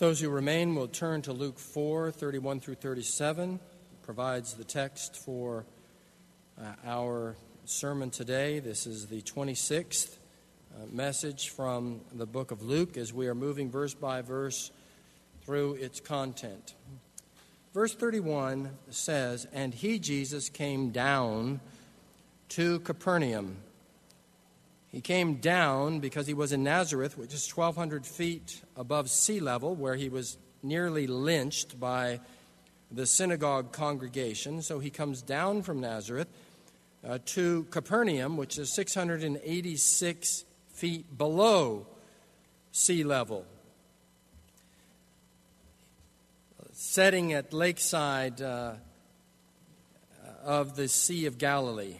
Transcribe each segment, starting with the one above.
Those who remain will turn to Luke 4:31 through 37, provides the text for our sermon today. This is the 26th message from the book of Luke as we are moving verse by verse through its content. Verse 31 says, "And he, Jesus, came down to Capernaum." He came down because he was in Nazareth, which is 1,200 feet above sea level, where he was nearly lynched by the synagogue congregation. So he comes down from Nazareth to Capernaum, which is 686 feet below sea level. Setting at lakeside of the Sea of Galilee.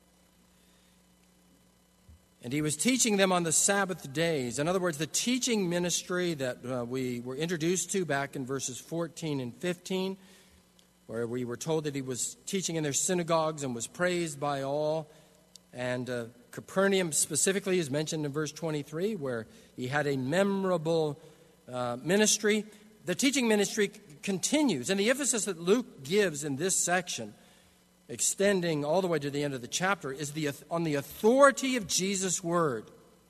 And he was teaching them on the Sabbath days. In other words, the teaching ministry that we were introduced to back in verses 14 and 15, where we were told that he was teaching in their synagogues and was praised by all. And Capernaum specifically is mentioned in verse 23, where he had a memorable ministry. The teaching ministry continues. And the emphasis that Luke gives in this section, extending all the way to the end of the chapter, is on the authority of Jesus' word.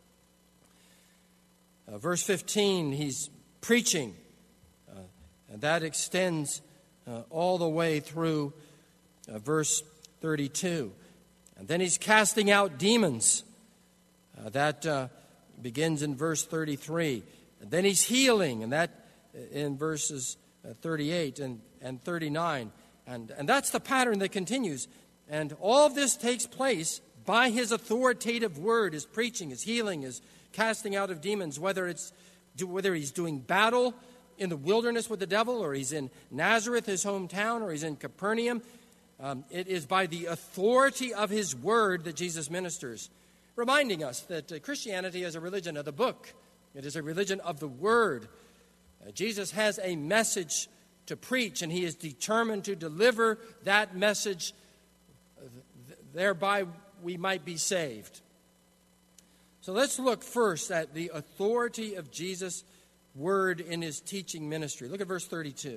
Verse 15, he's preaching, and that extends all the way through verse 32. And then he's casting out demons. That begins in verse 33. And then he's healing, and that in verses 38 and 39. And that's the pattern that continues. And all of this takes place by his authoritative word, his preaching, his healing, his casting out of demons, whether he's doing battle in the wilderness with the devil, or he's in Nazareth, his hometown, or he's in Capernaum. It is by the authority of his word that Jesus ministers, reminding us that Christianity is a religion of the book. It is a religion of the word. Jesus has a message to preach, and he is determined to deliver that message, thereby we might be saved. So let's look first at the authority of Jesus' word in his teaching ministry. Look at verse 32.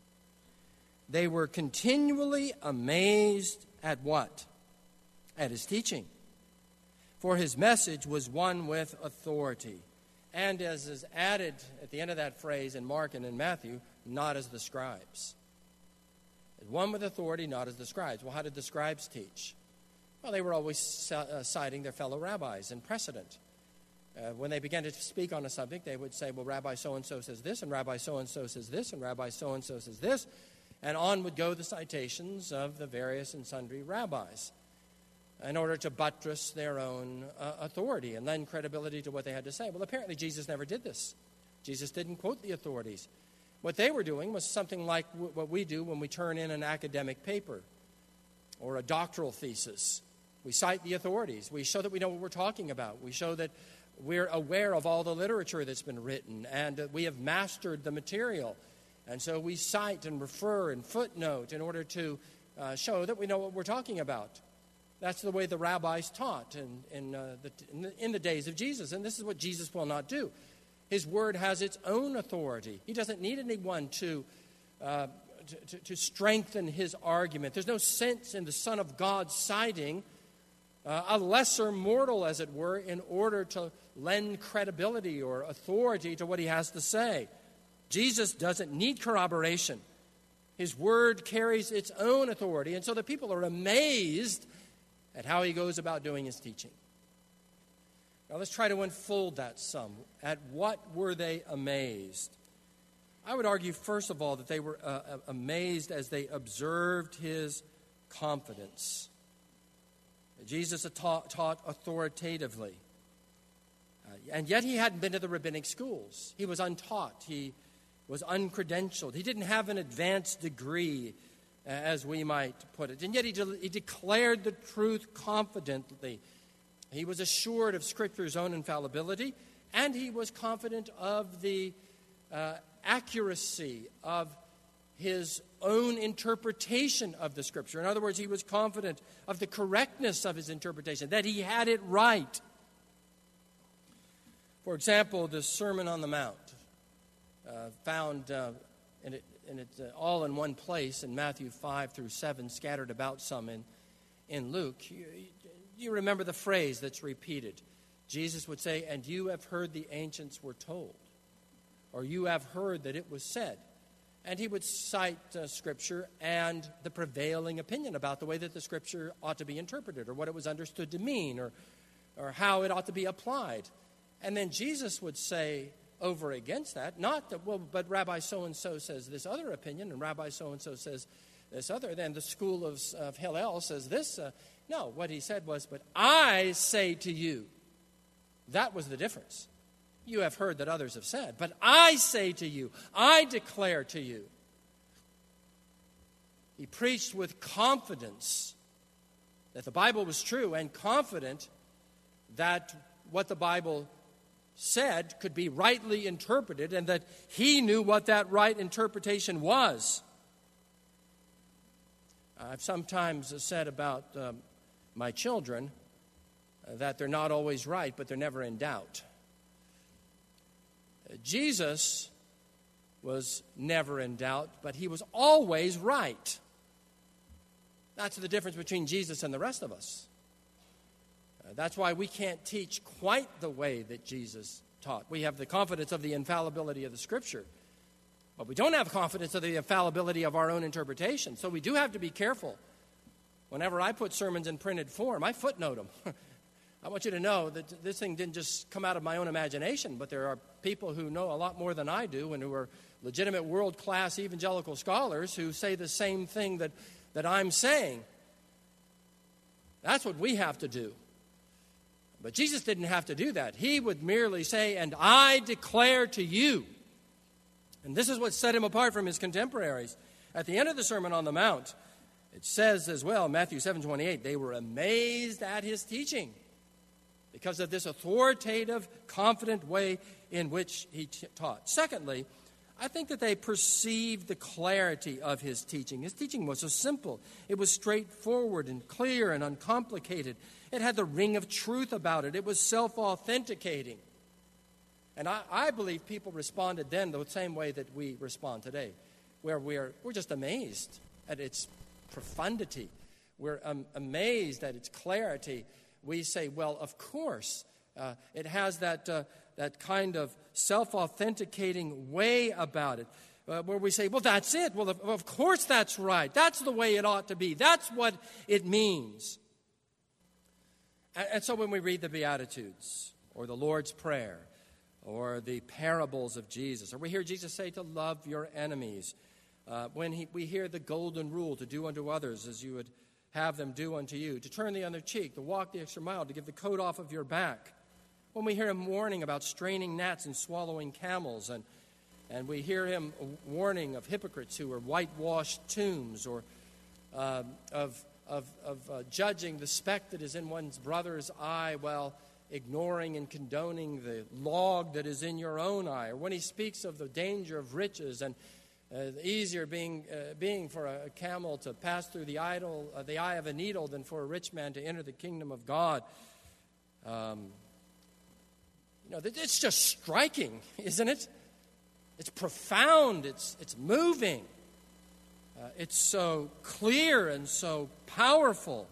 They were continually amazed at what? At his teaching. For his message was one with authority. And as is added at the end of that phrase in Mark and in Matthew, not as the scribes. One with authority, not as the scribes. Well, how did the scribes teach? Well, they were always citing their fellow rabbis in precedent. When they began to speak on a subject, they would say, well, Rabbi so-and-so says this, and Rabbi so-and-so says this, and Rabbi so-and-so says this, and on would go the citations of the various and sundry rabbis in order to buttress their own authority and lend credibility to what they had to say. Well, apparently Jesus never did this. Jesus didn't quote the authorities. What they were doing was something like what we do when we turn in an academic paper or a doctoral thesis. We cite the authorities. We show that we know what we're talking about. We show that we're aware of all the literature that's been written and that we have mastered the material. And so we cite and refer and footnote in order to show that we know what we're talking about. That's the way the rabbis taught in the days of Jesus. And this is what Jesus will not do. His word has its own authority. He doesn't need anyone to strengthen his argument. There's no sense in the Son of God citing a lesser mortal, as it were, in order to lend credibility or authority to what he has to say. Jesus doesn't need corroboration. His word carries its own authority, and so the people are amazed at how he goes about doing his teaching. Now let's try to unfold that some. At what were they amazed? I would argue, first of all, that they were amazed as they observed his confidence. Jesus taught authoritatively. And yet he hadn't been to the rabbinic schools. He was untaught. He was uncredentialed. He didn't have an advanced degree, as we might put it. And yet he declared the truth confidently. He was assured of Scripture's own infallibility, and he was confident of the accuracy of his own interpretation of the Scripture. In other words, he was confident of the correctness of his interpretation, that he had it right. For example, the Sermon on the Mount. found all in one place in Matthew 5 through 7, scattered about some in Luke. You remember the phrase that's repeated. Jesus would say, "And you have heard the ancients were told," or "you have heard that it was said." And he would cite Scripture and the prevailing opinion about the way that the Scripture ought to be interpreted, or what it was understood to mean, or how it ought to be applied. And then Jesus would say over against that, not that, well, but Rabbi so-and-so says this other opinion, and Rabbi so-and-so says this other, then the school of Hillel says this. No, what he said was, "But I say to you," that was the difference. You have heard that others have said, but I say to you, I declare to you. He preached with confidence that the Bible was true, and confident that what the Bible said could be rightly interpreted, and that he knew what that right interpretation was. I've sometimes said about my children that they're not always right, but they're never in doubt. Jesus was never in doubt, but he was always right. That's the difference between Jesus and the rest of us. That's why we can't teach quite the way that Jesus taught. We have the confidence of the infallibility of the Scripture, but we don't have confidence of the infallibility of our own interpretation. So we do have to be careful. Whenever I put sermons in printed form, I footnote them. I want you to know that this thing didn't just come out of my own imagination, but there are people who know a lot more than I do and who are legitimate world-class evangelical scholars who say the same thing that I'm saying. That's what we have to do. But Jesus didn't have to do that. He would merely say, "And I declare to you." And this is what set him apart from his contemporaries. At the end of the Sermon on the Mount, it says as well, Matthew 7:28, they were amazed at his teaching, because of this authoritative, confident way in which he taught. Secondly, I think that they perceived the clarity of his teaching. His teaching was so simple. It was straightforward and clear and uncomplicated. It had the ring of truth about it. It was self-authenticating. And I believe people responded then the same way that we respond today, where we're just amazed at its profundity. We're amazed at its clarity. We say, well, of course, it has that kind of self-authenticating way about it, where we say, well, that's it. Well, of course that's right. That's the way it ought to be. That's what it means. And so when we read the Beatitudes, or the Lord's Prayer, or the parables of Jesus, or we hear Jesus say to love your enemies, when we hear the golden rule to do unto others as you would have them do unto you, to turn the other cheek, to walk the extra mile, to give the coat off of your back. When we hear him warning about straining gnats and swallowing camels, and we hear him warning of hypocrites who are whitewashed tombs, or of judging the speck that is in one's brother's eye while ignoring and condoning the log that is in your own eye, or when he speaks of the danger of riches and easier being for a camel to pass through the eye of a needle than for a rich man to enter the kingdom of God. It's just striking, isn't it? It's profound. It's moving. It's so clear and so powerful.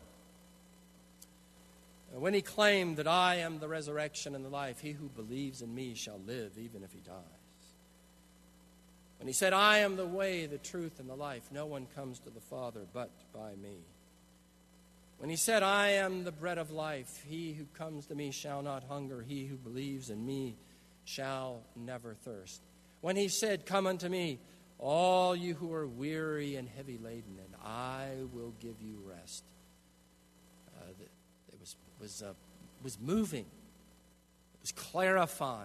When he claimed that I am the resurrection and the life, he who believes in me shall live even if he dies. When he said, I am the way, the truth, and the life, no one comes to the Father but by me. When he said, I am the bread of life, he who comes to me shall not hunger, he who believes in me shall never thirst. When he said, come unto me, all you who are weary and heavy laden, and I will give you rest. It was moving. It was clarifying.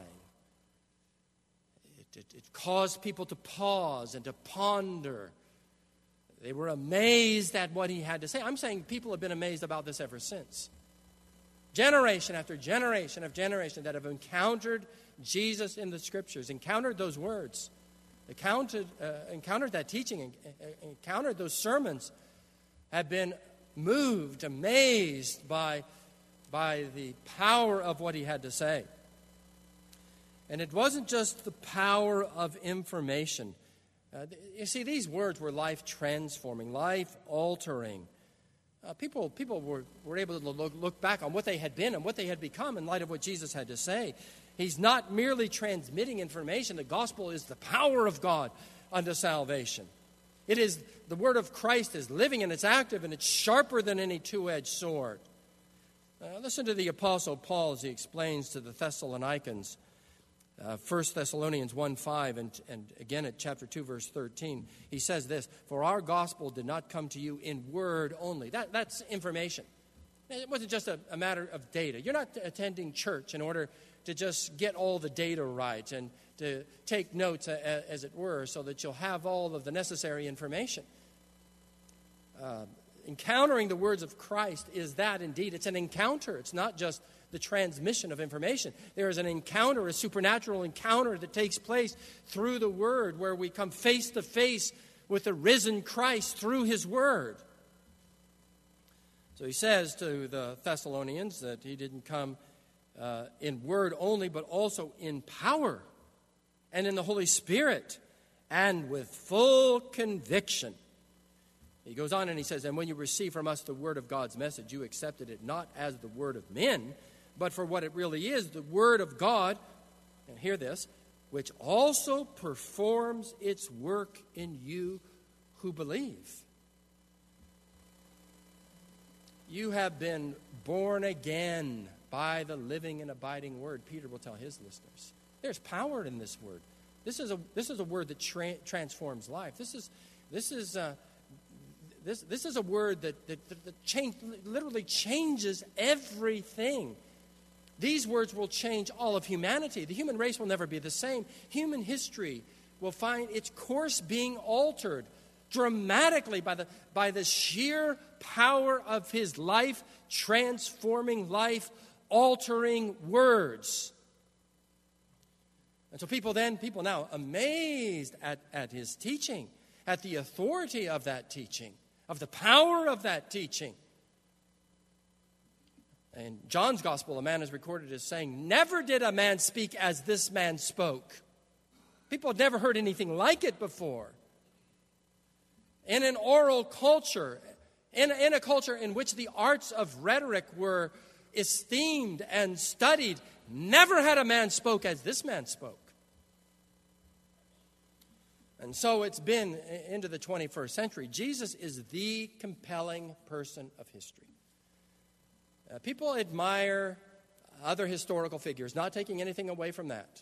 It caused people to pause and to ponder. They were amazed at what he had to say. I'm saying people have been amazed about this ever since. Generation after generation of generation that have encountered Jesus in the Scriptures, encountered those words, encountered that teaching, encountered those sermons, have been moved, amazed by the power of what he had to say. And it wasn't just the power of information. You see, these words were life-transforming, life-altering. People were able to look back on what they had been and what they had become in light of what Jesus had to say. He's not merely transmitting information. The gospel is the power of God unto salvation. It is the word of Christ is living and it's active and it's sharper than any two-edged sword. Listen to the Apostle Paul as he explains to the Thessalonians, 1 Thessalonians 1:5 and again at chapter 2, verse 13. He says this, "For our gospel did not come to you in word only." That's information. It wasn't just a matter of data. You're not attending church in order to just get all the data right and to take notes, as it were, so that you'll have all of the necessary information. Encountering the words of Christ is that indeed. It's an encounter. It's not just the transmission of information. There is an encounter, a supernatural encounter that takes place through the Word, where we come face to face with the risen Christ through His Word. So he says to the Thessalonians that he didn't come in word only, but also in power and in the Holy Spirit and with full conviction. He goes on and he says, "And when you receive from us the word of God's message, you accepted it not as the word of men, but for what it really is, the word of God," and hear this, "which also performs its work in you who believe." You have been born again by the living and abiding word, Peter will tell his listeners. There's power in this word. This is a word that transforms life. This is a word that literally changes everything. These words will change all of humanity. The human race will never be the same. Human history will find its course being altered dramatically by the sheer power of his life-transforming, life-altering words. And so people now, amazed at his teaching, at the authority of that teaching, of the power of that teaching. In John's gospel, a man is recorded as saying, "Never did a man speak as this man spoke." People had never heard anything like it before. In an oral culture, in a culture in which the arts of rhetoric were esteemed and studied, never had a man spoke as this man spoke. And so it's been into the 21st century. Jesus is the compelling person of history. People admire other historical figures, not taking anything away from that.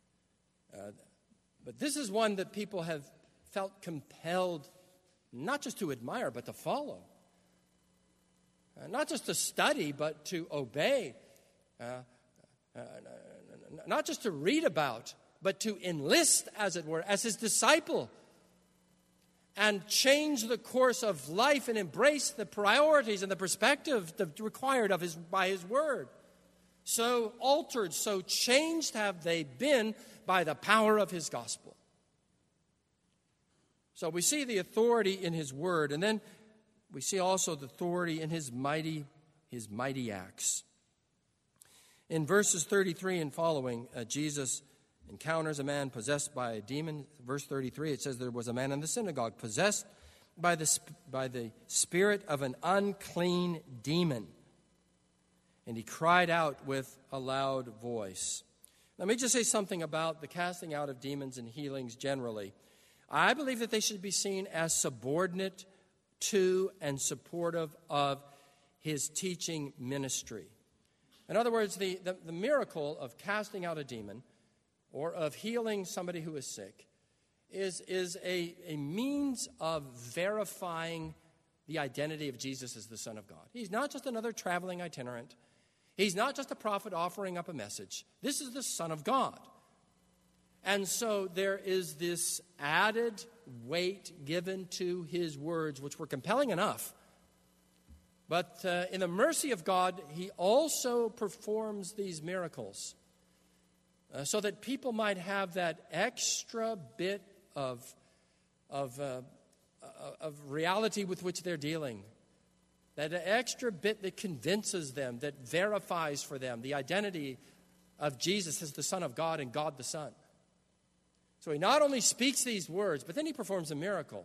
But this is one that people have felt compelled not just to admire, but to follow. Not just to study, but to obey. Not just to read about, but to enlist, as it were, as his disciple. And change the course of life and embrace the priorities and the perspective required by his word. So altered, so changed have they been by the power of his gospel. So we see the authority in his word, and then we see also the authority in his mighty acts. In verses 33 and following, Jesus encounters a man possessed by a demon. Verse 33, it says there was a man in the synagogue possessed by the spirit of an unclean demon. And he cried out with a loud voice. Let me just say something about the casting out of demons and healings generally. I believe that they should be seen as subordinate to and supportive of his teaching ministry. In other words, the miracle of casting out a demon or of healing somebody who is sick is a means of verifying the identity of Jesus as the Son of God. He's not just another traveling itinerant. He's not just a prophet offering up a message. This is the Son of God. And so there is this added weight given to his words, which were compelling enough. But in the mercy of God, he also performs these miracles so that people might have that extra bit of reality with which they're dealing, that extra bit that convinces them, that verifies for them the identity of Jesus as the Son of God and God the Son. So he not only speaks these words, but then he performs a miracle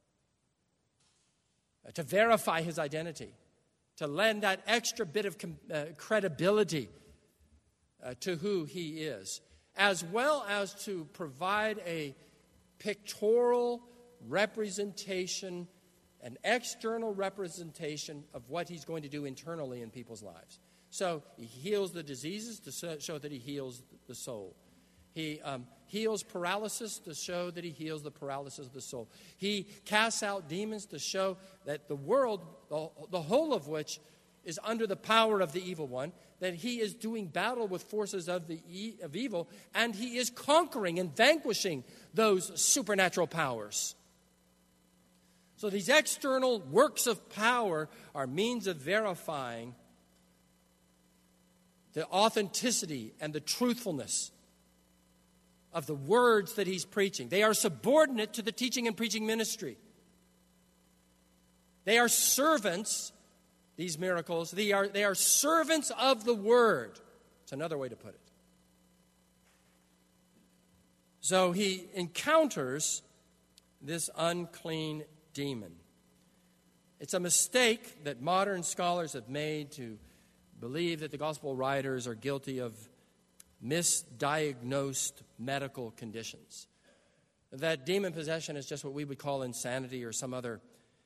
to verify his identity, to lend that extra bit of credibility to who he is, as well as to provide a pictorial representation, an external representation of what he's going to do internally in people's lives. So he heals the diseases to show that he heals the soul. He heals paralysis to show that he heals the paralysis of the soul. He casts out demons to show that the world, the whole of which is under the power of the evil one, that he is doing battle with forces of evil, and he is conquering and vanquishing those supernatural powers. So these external works of power are means of verifying the authenticity and the truthfulness of the words that he's preaching. They are subordinate to the teaching and preaching ministry. They are servants, these miracles. They are servants of the word. It's another way to put it. So he encounters this unclean demon. It's a mistake that modern scholars have made to believe that the gospel writers are guilty of misdiagnosed medical conditions. That demon possession is just what we would call insanity or some other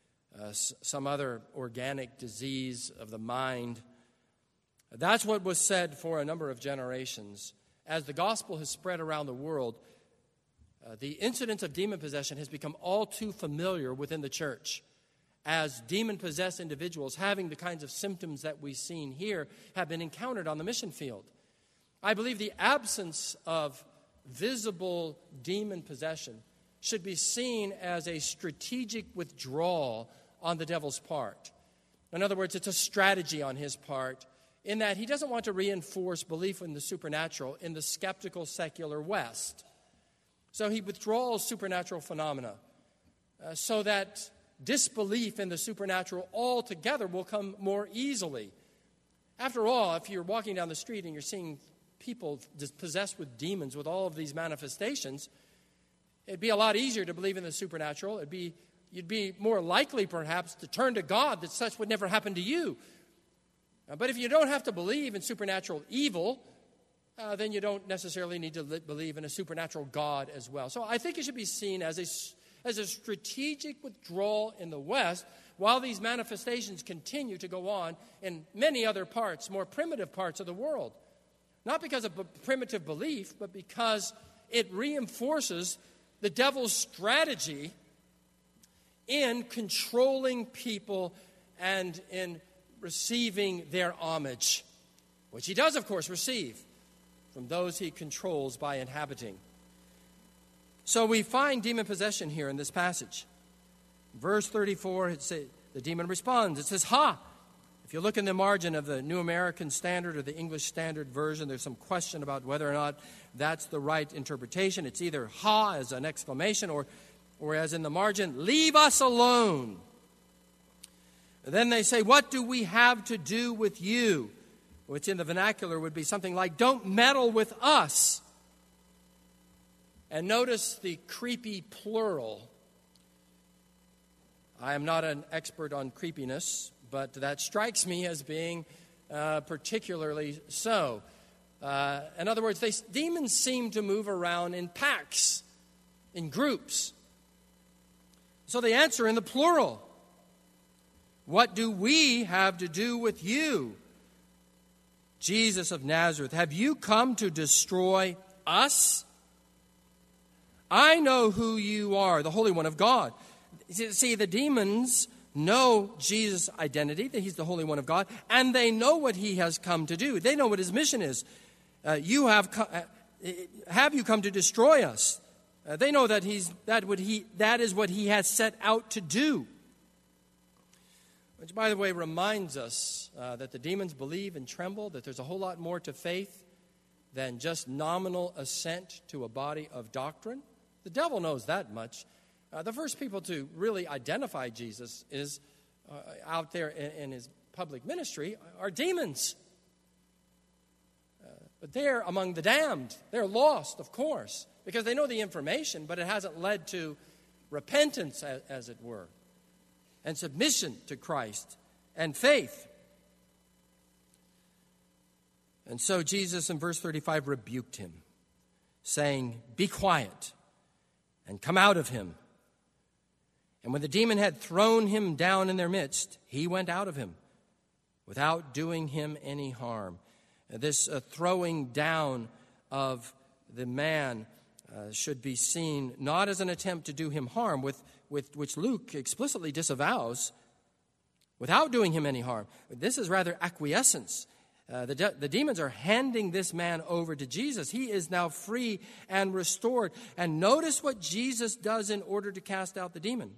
organic disease of the mind. That's what was said for a number of generations. As the gospel has spread around the world, the incidence of demon possession has become all too familiar within the church, as demon-possessed individuals having the kinds of symptoms that we've seen here have been encountered on the mission field. I believe the absence of visible demon possession should be seen as a strategic withdrawal on the devil's part. In other words, it's a strategy on his part in that he doesn't want to reinforce belief in the supernatural in the skeptical secular West. So he withdraws supernatural phenomena so that disbelief in the supernatural altogether will come more easily. After all, if you're walking down the street and you're seeing people possessed with demons with all of these manifestations, it'd be a lot easier to believe in the supernatural. You'd be more likely, perhaps, to turn to God that such would never happen to you. But if you don't have to believe in supernatural evil, then you don't necessarily need to believe in a supernatural God as well. So I think it should be seen as a strategic withdrawal in the West while these manifestations continue to go on in many other parts, more primitive parts of the world. Not because of primitive belief, but because it reinforces the devil's strategy in controlling people and in receiving their homage, which he does, of course, receive from those he controls by inhabiting. So we find demon possession here in this passage. Verse 34, the demon responds. It says, ha! If you look in the margin of the New American Standard or the English Standard Version, there's some question about whether or not that's the right interpretation. It's either ha as an exclamation or as in the margin, leave us alone. And then they say, what do we have to do with you? Which in the vernacular would be something like, don't meddle with us. And notice the creepy plural. I am not an expert on creepiness, but that strikes me as being particularly so. In other words, demons seem to move around in packs, in groups. So they answer in the plural. What do we have to do with you, Jesus of Nazareth? Have you come to destroy us? I know who you are, the Holy One of God. See, the demons know Jesus' identity, that he's the Holy One of God, and they know what he has come to do. They know what his mission is. Have you come to destroy us? They know that that is what he has set out to do. Which, by the way, reminds us that the demons believe and tremble, that there's a whole lot more to faith than just nominal assent to a body of doctrine. The devil knows that much. The first people to really identify Jesus is out there in his public ministry are demons. But they're among the damned. They're lost, of course, because they know the information, but it hasn't led to repentance, as it were, and submission to Christ and faith. And so Jesus, in verse 35, rebuked him, saying, "Be quiet and come out of him." And when the demon had thrown him down in their midst, he went out of him without doing him any harm. This throwing down of the man should be seen not as an attempt to do him harm, with which Luke explicitly disavows, without doing him any harm. This is rather acquiescence. The demons are handing this man over to Jesus. He is now free and restored. And notice what Jesus does in order to cast out the demon.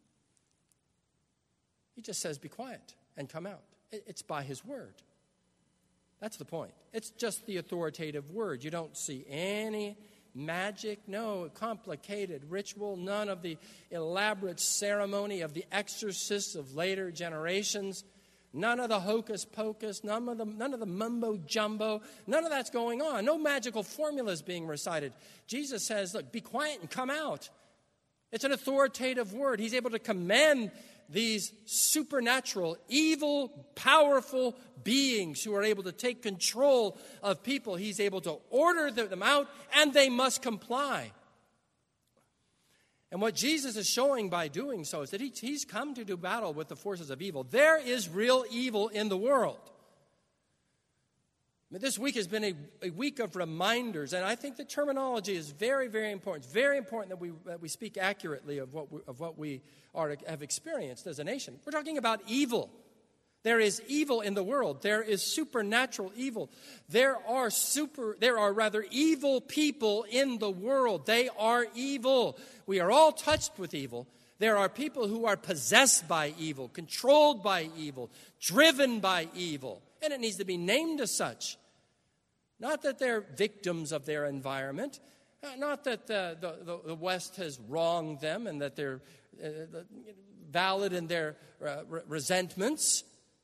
He just says, "Be quiet and come out." It's by his word. That's the point. It's just the authoritative word. You don't see any magic, no complicated ritual, none of the elaborate ceremony of the exorcists of later generations, none of the hocus pocus, none of the mumbo jumbo, none of that's going on. No magical formulas being recited. Jesus says, look, be quiet and come out. It's an authoritative word. He's able to command these supernatural, evil, powerful beings who are able to take control of people. He's able to order them out, and they must comply. And what Jesus is showing by doing so is that he's come to do battle with the forces of evil. There is real evil in the world. This week has been a week of reminders, and I think the terminology is very, very important. It's very important that we speak accurately of what we have experienced as a nation. We're talking about evil. There is evil in the world. There is supernatural evil. There are rather evil people in the world. They are evil. We are all touched with evil. There are people who are possessed by evil, controlled by evil, driven by evil, and it needs to be named as such. Not that they're victims of their environment, not that the West has wronged them and that they're valid in their resentments.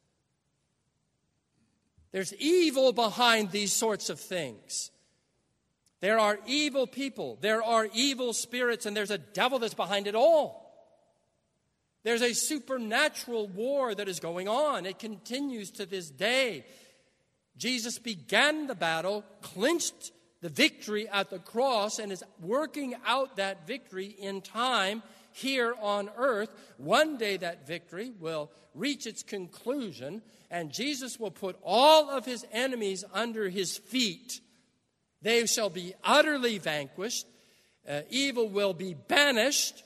There's evil behind these sorts of things. There are evil people, there are evil spirits, and there's a devil that's behind it all. There's a supernatural war that is going on. It continues to this day. Jesus began the battle, clinched the victory at the cross, and is working out that victory in time here on earth. One day that victory will reach its conclusion, and Jesus will put all of his enemies under his feet. They shall be utterly vanquished. Evil will be banished,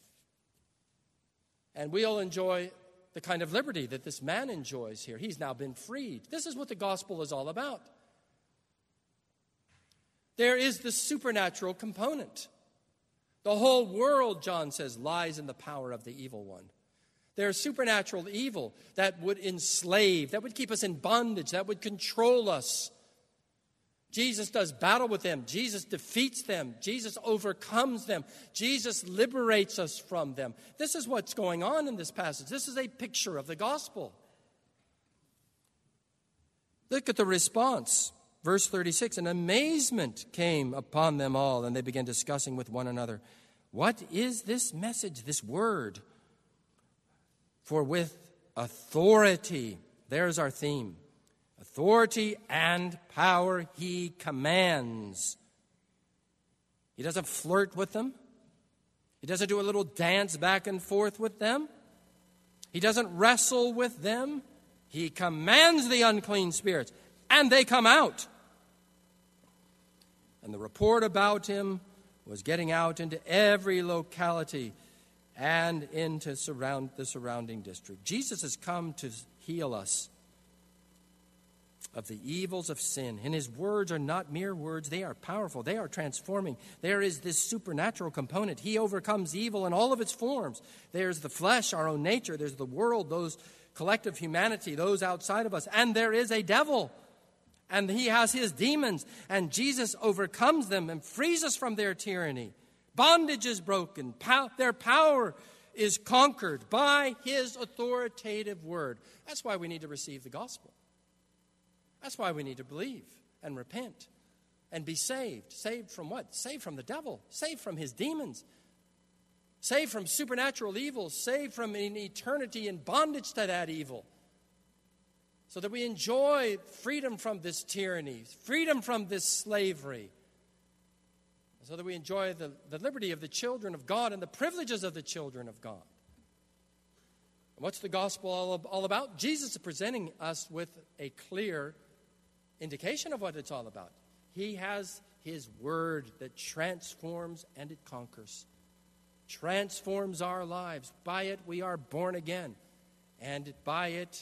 and we'll enjoy the kind of liberty that this man enjoys here. He's now been freed. This is what the gospel is all about. There is the supernatural component. The whole world, John says, lies in the power of the evil one. There's supernatural evil that would enslave, that would keep us in bondage, that would control us. Jesus does battle with them. Jesus defeats them. Jesus overcomes them. Jesus liberates us from them. This is what's going on in this passage. This is a picture of the gospel. Look at the response. Verse 36, "And amazement came upon them all, and they began discussing with one another, 'What is this message, this word?' For with authority," there's our theme, "authority and power he commands." He doesn't flirt with them. He doesn't do a little dance back and forth with them. He doesn't wrestle with them. He commands the unclean spirits, and they come out. And the report about him was getting out into every locality and into the surrounding district. Jesus has come to heal us of the evils of sin. And his words are not mere words. They are powerful. They are transforming. There is this supernatural component. He overcomes evil in all of its forms. There's the flesh, our own nature. There's the world, those collective humanity, those outside of us. And there is a devil. And he has his demons. And Jesus overcomes them and frees us from their tyranny. Bondage is broken. Their power is conquered by his authoritative word. That's why we need to receive the gospel. That's why we need to believe. and repent and be saved. Saved from what? Saved from the devil. Saved from his demons. Saved from supernatural evil. Saved from an eternity in bondage to that evil. So that we enjoy freedom from this tyranny, freedom from this slavery. So that we enjoy the liberty of the children of God and the privileges of the children of God. And what's the gospel all about? Jesus is presenting us with a clear indication of what it's all about. He has his word that transforms and it conquers. Transforms our lives. By it we are born again. And by it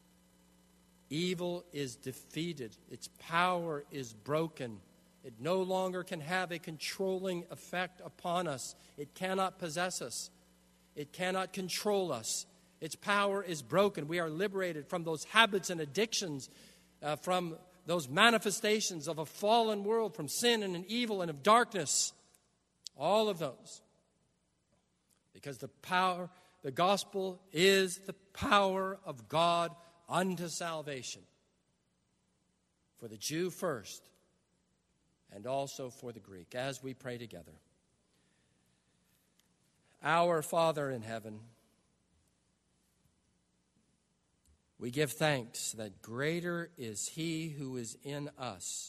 evil is defeated. Its power is broken. It no longer can have a controlling effect upon us. It cannot possess us. It cannot control us. Its power is broken. We are liberated from those habits and addictions, from those manifestations of a fallen world, from sin and evil and of darkness. All of those. Because the gospel is the power of God unto salvation. For the Jew first, and also for the Greek, as we pray together. Our Father in heaven, we give thanks that greater is He who is in us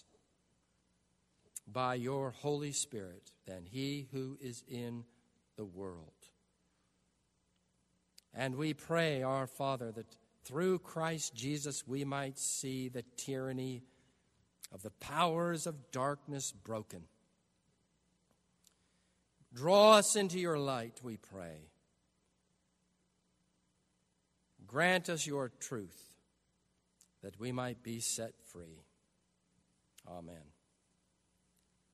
by your Holy Spirit than he who is in the world. And we pray, our Father, that through Christ Jesus we might see the tyranny of the powers of darkness broken. Draw us into your light, we pray. Grant us your truth, that we might be set free. Amen.